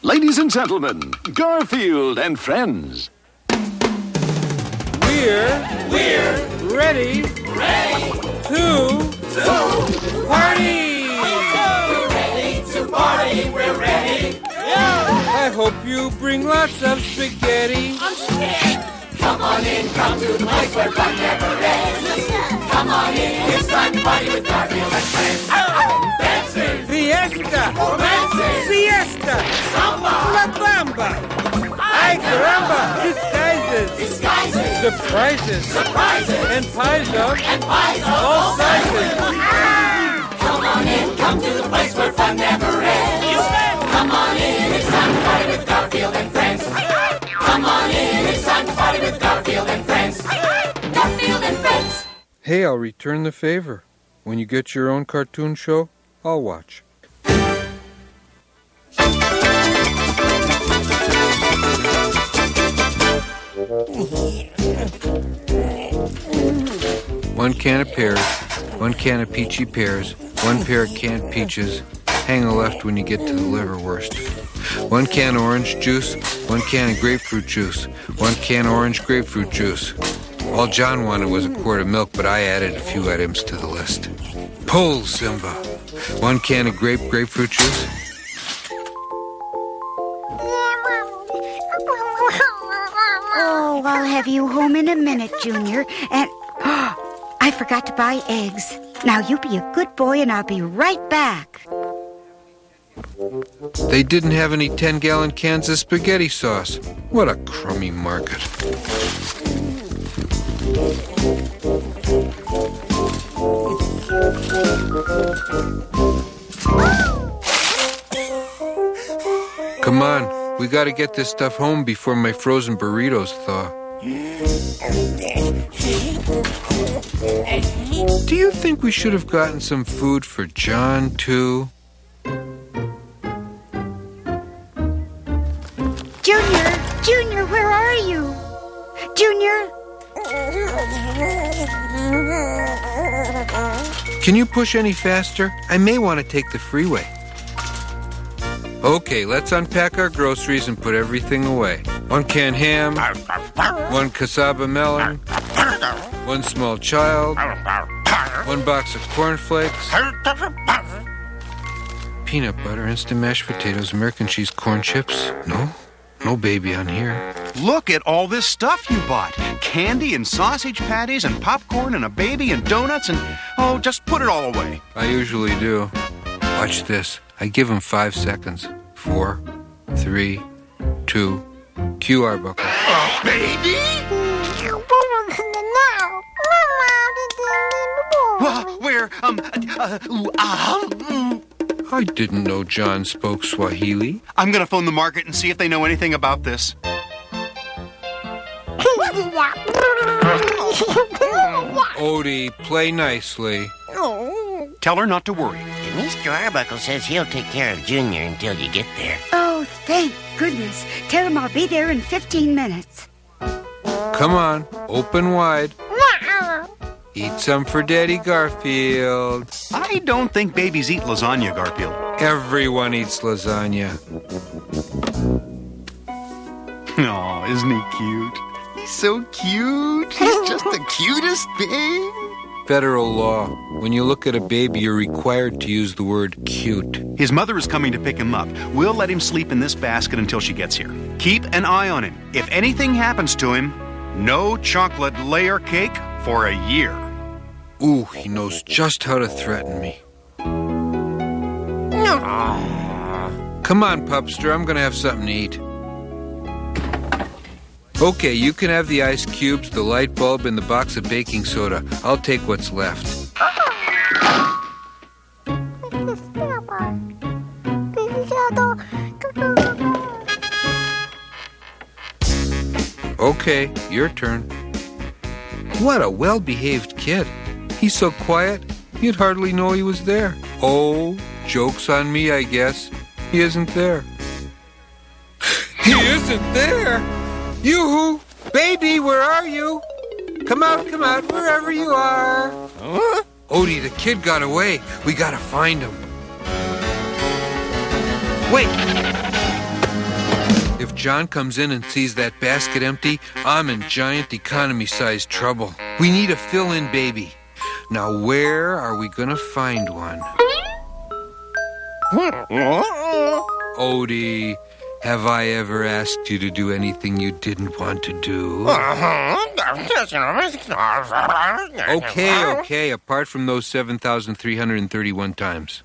Ladies and gentlemen, Garfield and friends. We're ready to party. We're ready to party. We're ready. I hope you bring lots of spaghetti. I'm scared. Come on in, come to the place where fun never ends. Come on in, it's time to party with Garfield and friends. Dancing, Fiesta, romancing, siesta, samba, la bamba. Ay caramba, disguises, surprises, and pies of all sizes. Come on in, come to the place where fun never ends. Come on in, it's time to party with Garfield and friends. Come on in, it's time to party with Garfield and friends. Garfield and friends. Hey, I'll return the favor. When you get your own cartoon show, I'll watch. One can of pears, one can of peachy pears, one pair of canned peaches. Hang a left when you get to the liverwurst. One can orange juice, one can of grapefruit juice, one can orange grapefruit juice. All John wanted was a quart of milk, but I added a few items to the list. Pull, Simba. One can of grapefruit juice. Oh, I'll have you home in a minute, Junior. And I forgot to buy eggs. Now you be a good boy and I'll be right back. They didn't have any 10-gallon cans of spaghetti sauce. What a crummy market. Come on, we gotta get this stuff home before my frozen burritos thaw. Do you think we should have gotten some food for John, too? Junior, where are you? Junior? Can you push any faster? I may want to take the freeway. Okay, let's unpack our groceries and put everything away. One can ham, one cassava melon, one small child, one box of cornflakes, peanut butter, instant mashed potatoes, American cheese, corn chips. No baby on here. Look at all this stuff you bought. Candy and sausage patties and popcorn and a baby and donuts and... Oh, just put it all away. I usually do. Watch this. I give him 5 seconds. 4, 3, 2, cue Arbuckle. Oh, baby! Where, I didn't know John spoke Swahili. I'm gonna phone the market and see if they know anything about this. Odie, play nicely. Tell her not to worry. Mr. Arbuckle says he'll take care of Junior until you get there. Oh, thank goodness. Tell him I'll be there in 15 minutes. Come on, open wide. Eat some for Daddy Garfield. I don't think babies eat lasagna, Garfield. Everyone eats lasagna. Oh, isn't he cute? He's so cute. He's just the cutest thing. Federal law. When you look at a baby, you're required to use the word cute. His mother is coming to pick him up. We'll let him sleep in this basket until she gets here. Keep an eye on him. If anything happens to him, no chocolate layer cake for a year. Ooh, he knows just how to threaten me. Come on, Pupster, I'm gonna have something to eat. Okay, you can have the ice cubes, the light bulb, and the box of baking soda. I'll take what's left. Okay, your turn. What a well-behaved kid. He's so quiet, you'd hardly know he was there. Oh, joke's on me, I guess. He isn't there. He isn't there! Yoo-hoo! Baby, where are you? Come out, wherever you are. Huh? Odie, the kid got away. We gotta find him. Wait! John comes in and sees that basket empty, I'm in giant economy-sized trouble. We need a fill-in baby. Now, where are we going to find one? Odie, have I ever asked you to do anything you didn't want to do? Okay, apart from those 7,331 times.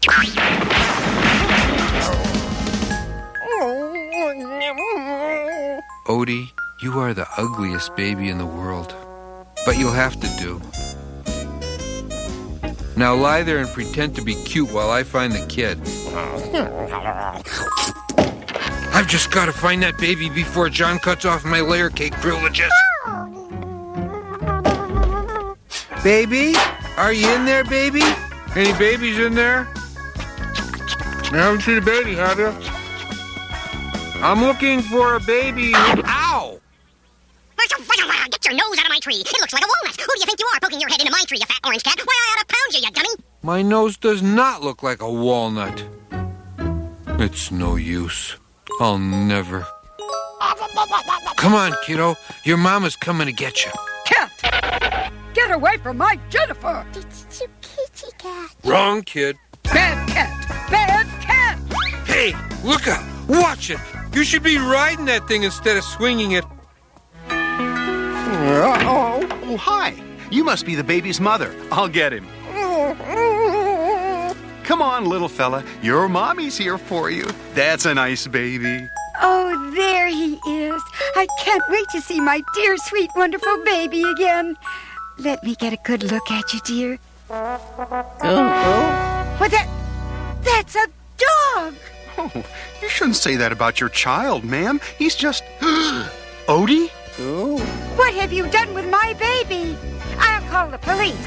Odie, you are the ugliest baby in the world. But you'll have to do. Now lie there and pretend to be cute while I find the kid. I've just got to find that baby before John cuts off my layer cake privileges. Baby? Are you in there, baby? Any babies in there? You haven't seen a baby, have you? I'm looking for a baby. Ow! Get your nose out of my tree. It looks like a walnut. Who do you think you are poking your head into my tree, you fat orange cat? Why, I ought to pound you, you dummy. My nose does not look like a walnut. It's no use. I'll never. Come on, kiddo. Your mama's coming to get you. Cat! Get away from my Jennifer! It's a kitty cat. Wrong, kid. Bad cat! Bad cat! Hey, look out. Watch it. You should be riding that thing instead of swinging it. Oh, hi. You must be the baby's mother. I'll get him. Come on, little fella. Your mommy's here for you. That's a nice baby. Oh, there he is. I can't wait to see my dear, sweet, wonderful baby again. Let me get a good look at you, dear. What, that's a dog. Oh, you shouldn't say that about your child, ma'am. He's just... Odie? What have you done with my baby? I'll call the police.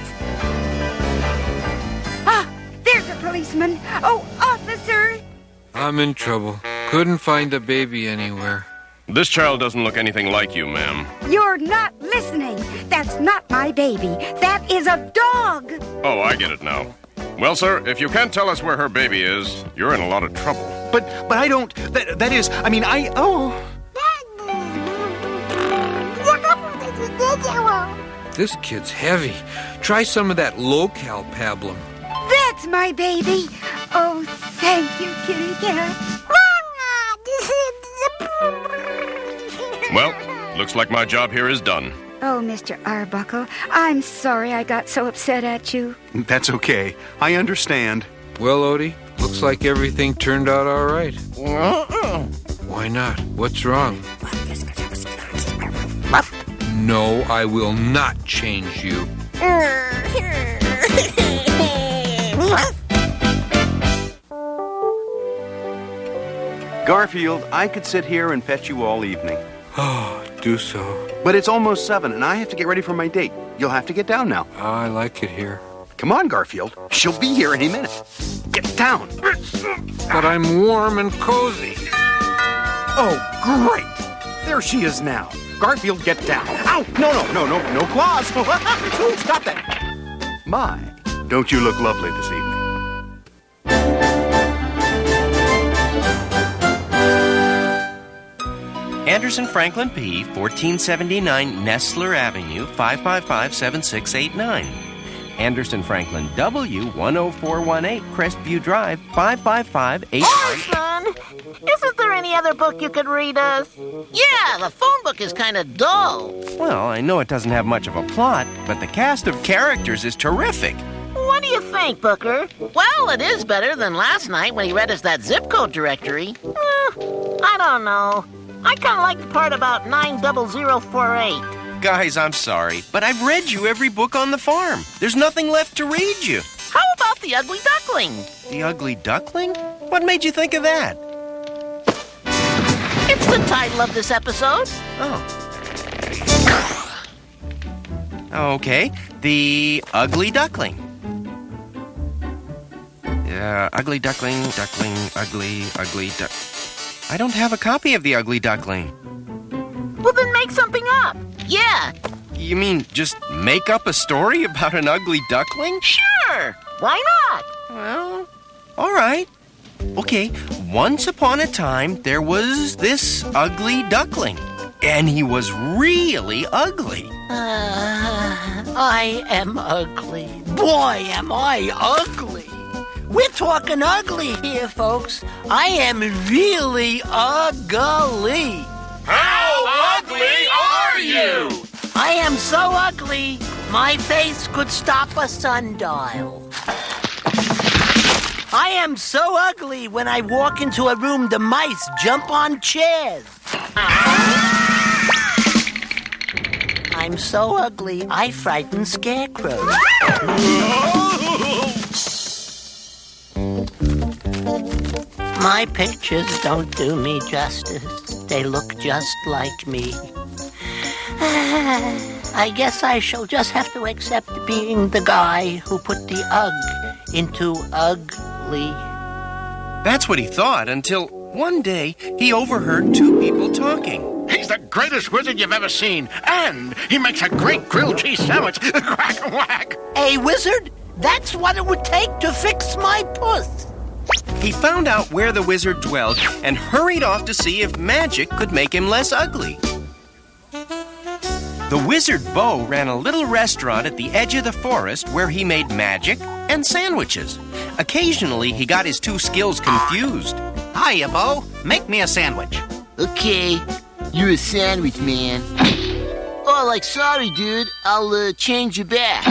Ah, there's a policeman. Oh, officer. I'm in trouble. Couldn't find the baby anywhere. This child doesn't look anything like you, ma'am. You're not listening. That's not my baby. That is a dog. Oh, I get it now. Well, sir, if you can't tell us where her baby is, you're in a lot of trouble. But I don't... That is... I mean, Oh... This kid's heavy. Try some of that low-cal pablum. That's my baby. Oh, thank you, kitty cat. Well, looks like my job here is done. Oh, Mr. Arbuckle, I'm sorry I got so upset at you. That's okay. I understand. Well, Odie, looks like everything turned out all right. Why not? What's wrong? No, I will not change you. Garfield, I could sit here and pet you all evening. Oh, do so. But it's almost 7, and I have to get ready for my date. You'll have to get down now. I like it here. Come on, Garfield. She'll be here any minute. Get down. But I'm warm and cozy. Oh, great. There she is now. Garfield, get down. Ow! No claws. Stop that. My, don't you look lovely this evening. Anderson Franklin P., 1479 Nestler Avenue, 555-7689. Anderson Franklin W., 10418 Crestview Drive, 555-8... Son, isn't there any other book you could read us? Yeah, the phone book is kind of dull. Well, I know it doesn't have much of a plot, but the cast of characters is terrific. What do you think, Booker? Well, it is better than last night when he read us that zip code directory. I don't know. I kind of like the part about 90048. Guys, I'm sorry, but I've read you every book on the farm. There's nothing left to read you. How about The Ugly Duckling? The Ugly Duckling? What made you think of that? It's the title of this episode. Oh. Okay, The Ugly Duckling. Ugly Duckling, ugly duck. I don't have a copy of The Ugly Duckling. Well, then make something up. Yeah. You mean just make up a story about an ugly duckling? Sure. Why not? Well, all right. Okay, once upon a time, there was this ugly duckling. And he was really ugly. I am ugly. Boy, am I ugly. We're talking ugly here, folks. I am really ugly. How ugly are you? I am so ugly, my face could stop a sundial. I am so ugly, when I walk into a room, the mice jump on chairs. I'm so ugly, I frighten scarecrows. My pictures don't do me justice. They look just like me. I guess I shall just have to accept being the guy who put the ugh into ugly. That's what he thought until one day he overheard two people talking. He's the greatest wizard you've ever seen, and he makes a great grilled cheese sandwich. Crack and whack. A wizard? That's what it would take to fix my puss. He found out where the wizard dwelled and hurried off to see if magic could make him less ugly. The wizard Bo ran a little restaurant at the edge of the forest where he made magic and sandwiches. Occasionally, he got his two skills confused. Hiya, Bo. Make me a sandwich. Okay, you're a sandwich man. Oh, like, sorry, dude. I'll change you back.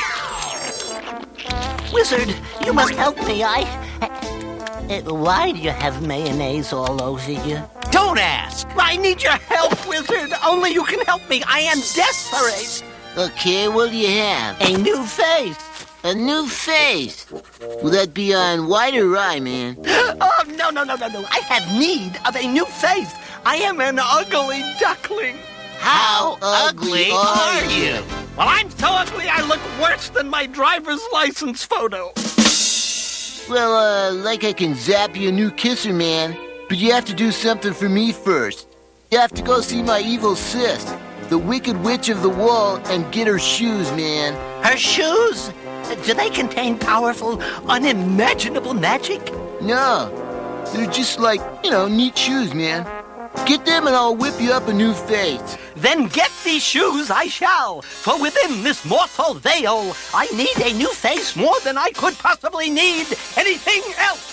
Wizard, you must help me. Why do you have mayonnaise all over you? Don't ask. I need your help, Wizard. Only you can help me. I am desperate. Okay, what do you have? A new face. A new face? Will that be on white or rye, man? Oh, no. I have need of a new face. I am an ugly duckling. How ugly are you? Well, I'm so ugly I look worse than my driver's license photo. Well, like I can zap you a new kisser, man. But you have to do something for me first. You have to go see my evil sis, the Wicked Witch of the Wall, and get her shoes, man. Her shoes? Do they contain powerful, unimaginable magic? No. They're just like, neat shoes, man. Get them and I'll whip you up a new face. Then get these shoes I shall, for within this mortal veil, I need a new face more than I could possibly need anything else.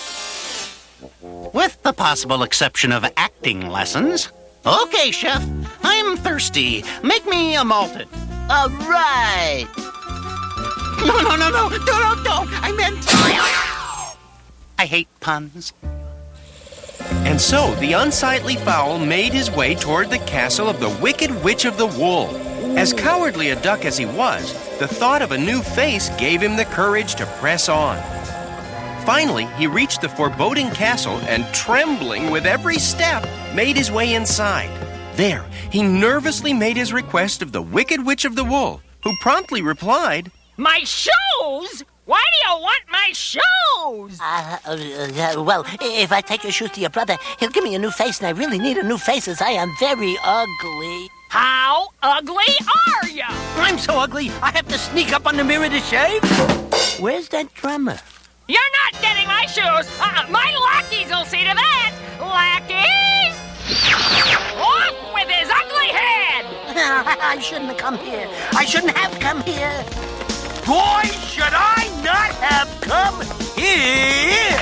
With the possible exception of acting lessons. Okay, Chef, I'm thirsty. Make me a malted. All right. No. Don't. I meant... I hate puns. And so the unsightly fowl made his way toward the castle of the Wicked Witch of the Wool. As cowardly a duck as he was, the thought of a new face gave him the courage to press on. Finally, he reached the foreboding castle and, trembling with every step, made his way inside. There, he nervously made his request of the Wicked Witch of the Wool, who promptly replied, My shoes? Why do you want my shoes? Well, if I take your shoes to your brother, he'll give me a new face, and I really need a new face as I am very ugly. How ugly are you? I'm so ugly, I have to sneak up on the mirror to shave. Where's that drummer? You're not getting my shoes. My lackeys will see to that. Lackeys! Off with his ugly head! I shouldn't have come here. I shouldn't have come here. Boy, should I not have come here!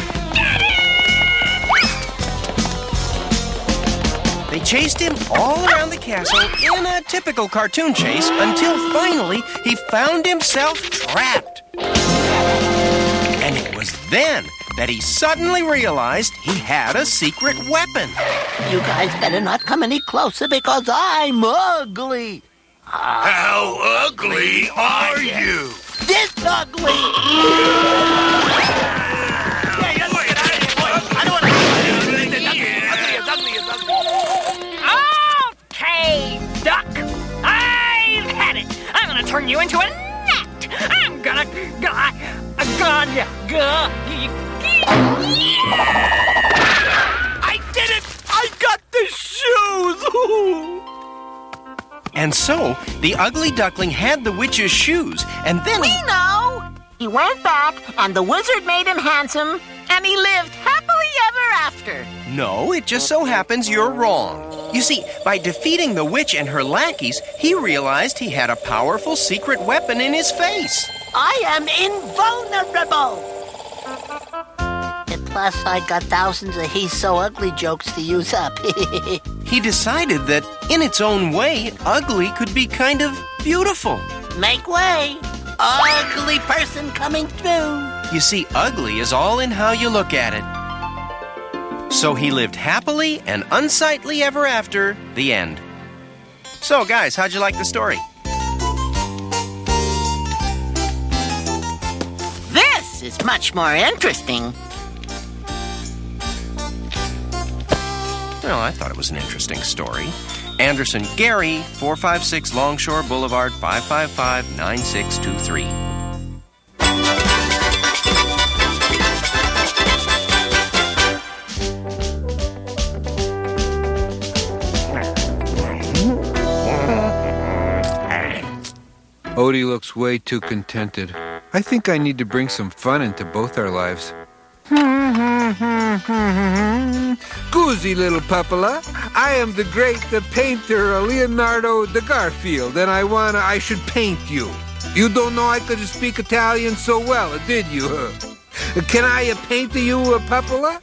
They chased him all around the castle in a typical cartoon chase until finally he found himself trapped. And it was then that he suddenly realized he had a secret weapon. You guys better not come any closer because I'm ugly. How ugly are you? This ugly! Okay, duck. I've had it. I'm gonna turn you into a net. I'm gonna... I did it! I got the shoes! And so, the ugly duckling had the witch's shoes, and then We know! He went back, and the wizard made him handsome, and he lived happily after. No, it just so happens you're wrong. You see, by defeating the witch and her lackeys, he realized he had a powerful secret weapon in his face. I am invulnerable. And plus, I got thousands of he's so ugly jokes to use up. He decided that, in its own way, ugly could be kind of beautiful. Make way. Ugly person coming through. You see, ugly is all in how you look at it. So he lived happily and unsightly ever after, the end. So, guys, how'd you like the story? This is much more interesting. Well, I thought it was an interesting story. Anderson Gary, 456 Longshore Boulevard, 555-9623. Odie looks way too contented. I think I need to bring some fun into both our lives. Scusi, little Puppola. I am the painter Leonardo da Garfield, and I should paint you. You don't know I could speak Italian so well, did you? Can I paint you, Puppola?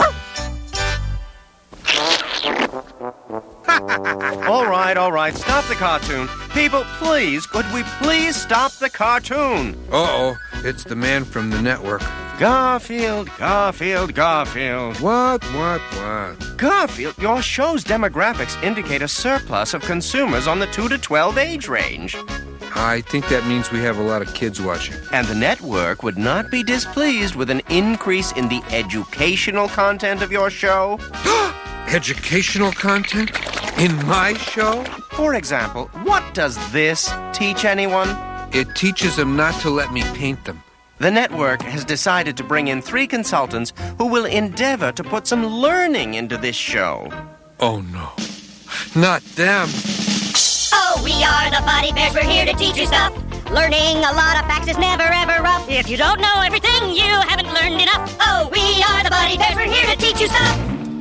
All right, stop the cartoon. People, please, could we please stop the cartoon? Uh-oh, it's the man from the network. Garfield. What? Garfield, your show's demographics indicate a surplus of consumers on the 2 to 12 age range. I think that means we have a lot of kids watching. And the network would not be displeased with an increase in the educational content of your show. Educational content? In my show? For example, what does this teach anyone? It teaches them not to let me paint them. The network has decided to bring in 3 consultants who will endeavor to put some learning into this show. Oh, no. Not them. Oh, we are the Buddy Bears. We're here to teach you stuff. Learning a lot of facts is never, ever rough. If you don't know everything, you haven't learned enough. Oh, we are the Buddy Bears. We're here to teach you stuff.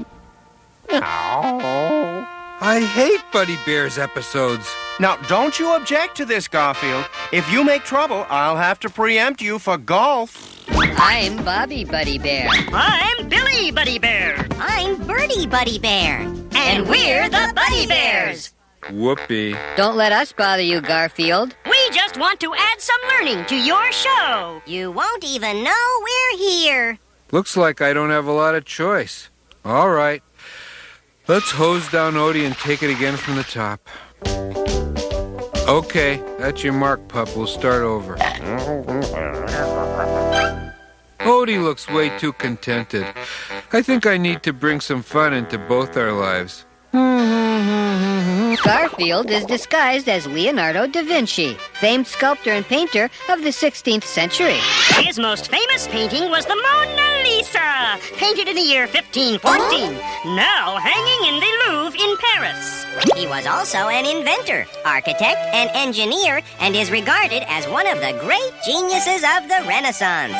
Oh. I hate Buddy Bears episodes. Now, don't you object to this, Garfield. If you make trouble, I'll have to preempt you for golf. I'm Bobby Buddy Bear. I'm Billy Buddy Bear. I'm Birdie Buddy Bear. And we're the Buddy Bears. Whoopee. Don't let us bother you, Garfield. We just want to add some learning to your show. You won't even know we're here. Looks like I don't have a lot of choice. All right. Let's hose down Odie and take it again from the top. Okay, that's your mark, pup. We'll start over. Odie looks way too contented. I think I need to bring some fun into both our lives. Garfield is disguised as Leonardo da Vinci, famed sculptor and painter of the 16th century. His most famous painting was the Mona Lisa, painted in the year 1514, now hanging in the Louvre in Paris. He was also an inventor, architect, and engineer, and is regarded as one of the great geniuses of the Renaissance.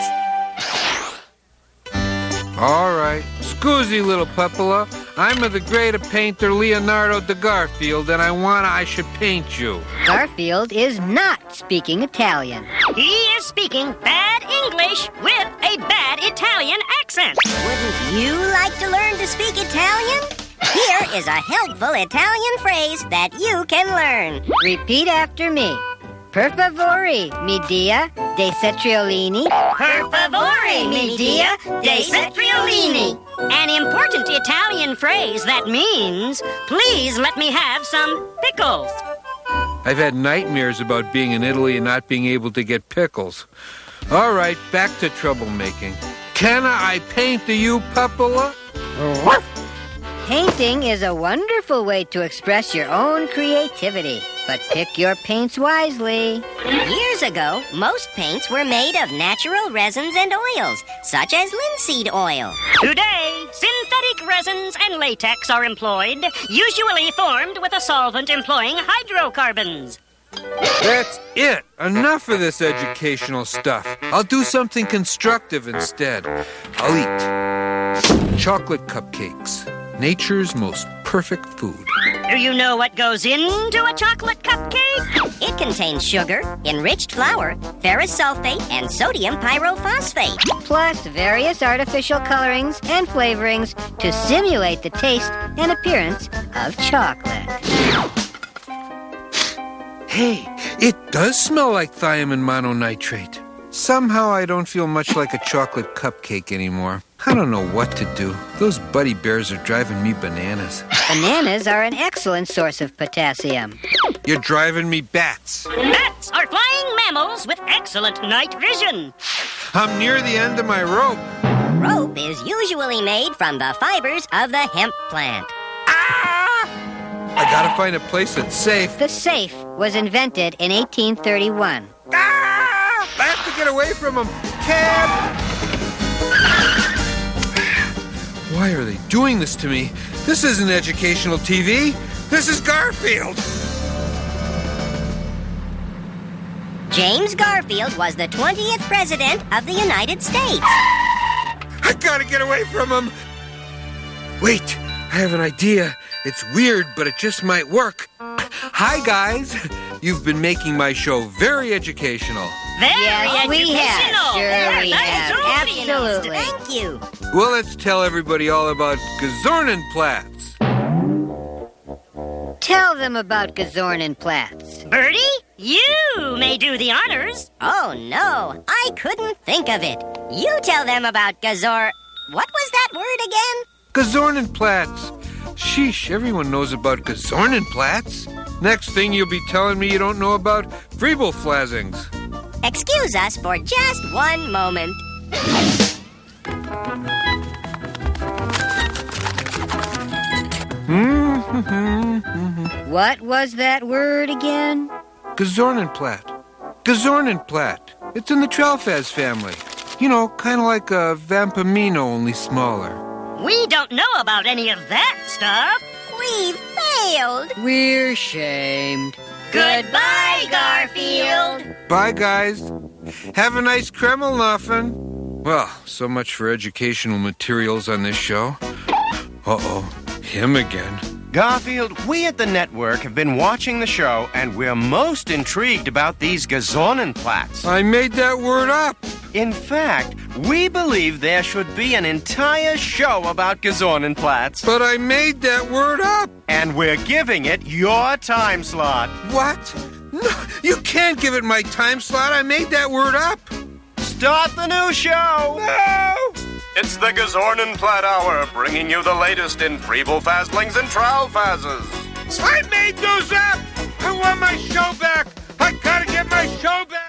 All right. Scusi, little Puppola. I'm the great painter Leonardo da Garfield, and I should paint you. Garfield is not speaking Italian. He is speaking bad English with a bad Italian accent. Wouldn't you like to learn to speak Italian? Here is a helpful Italian phrase that you can learn. Repeat after me. Per favore, mi dia, dei cetriolini. Per favore, mi dia, dei cetriolini. An important Italian phrase that means, please let me have some pickles. I've had nightmares about being in Italy and not being able to get pickles. All right, back to troublemaking. Can I paint you, Puppola? Painting is a wonderful way to express your own creativity, but pick your paints wisely. Years ago, most paints were made of natural resins and oils, such as linseed oil. Today, synthetic resins and latex are employed, usually formed with a solvent employing hydrocarbons. That's it. Enough of this educational stuff. I'll do something constructive instead. I'll eat. Chocolate cupcakes. Nature's most perfect food. Do you know what goes into a chocolate cupcake? It contains sugar, enriched flour, ferrous sulfate, and sodium pyrophosphate. Plus various artificial colorings and flavorings to simulate the taste and appearance of chocolate. Hey, it does smell like thiamine mononitrate. Somehow I don't feel much like a chocolate cupcake anymore. I don't know what to do. Those buddy bears are driving me bananas. Bananas are an excellent source of potassium. You're driving me bats. Bats are flying mammals with excellent night vision. I'm near the end of my rope. Rope is usually made from the fibers of the hemp plant. I gotta find a place that's safe. The safe was invented in 1831. I have to get away from them. Cab! Why are they doing this to me? This isn't educational TV. This is Garfield. James Garfield was the 20th president of the United States. I gotta get away from him. Wait, I have an idea. It's weird, but it just might work. Hi, guys. You've been making my show very educational. Yes, we have. Sure we have. Absolutely. Thank you. Well, let's tell everybody all about Gazornenplatz. Tell them about Gazornenplatz. Bertie, you may do the honors. Oh, no. I couldn't think of it. You tell them about Gazor... What was that word again? Gazornenplatz. Sheesh, everyone knows about Gazornenplatz. Next thing you'll be telling me you don't know about Friebelflasings. Excuse us for just one moment. What was that word again? Gazornenplatz. Gazornenplatz. It's in the Tralfaz family. You know, kind of like a Vampamino, only smaller. We don't know about any of that stuff. We've failed. We're shamed. Goodbye, Garfield. Bye, guys. Have a nice Kremlmuffin. Well, so much for educational materials on this show. Uh-oh, him again. Garfield, we at the network have been watching the show, and we're most intrigued about these Gazornenplatz. I made that word up. In fact, we believe there should be an entire show about Gazornenplatz. But I made that word up. And we're giving it your time slot. What? No, you can't give it my time slot. I made that word up. Start the new show. No! It's the Gazornenplatz Hour, bringing you the latest in Friebelfastlings and Tralfazes. I made those up. I want my show back. I gotta get my show back.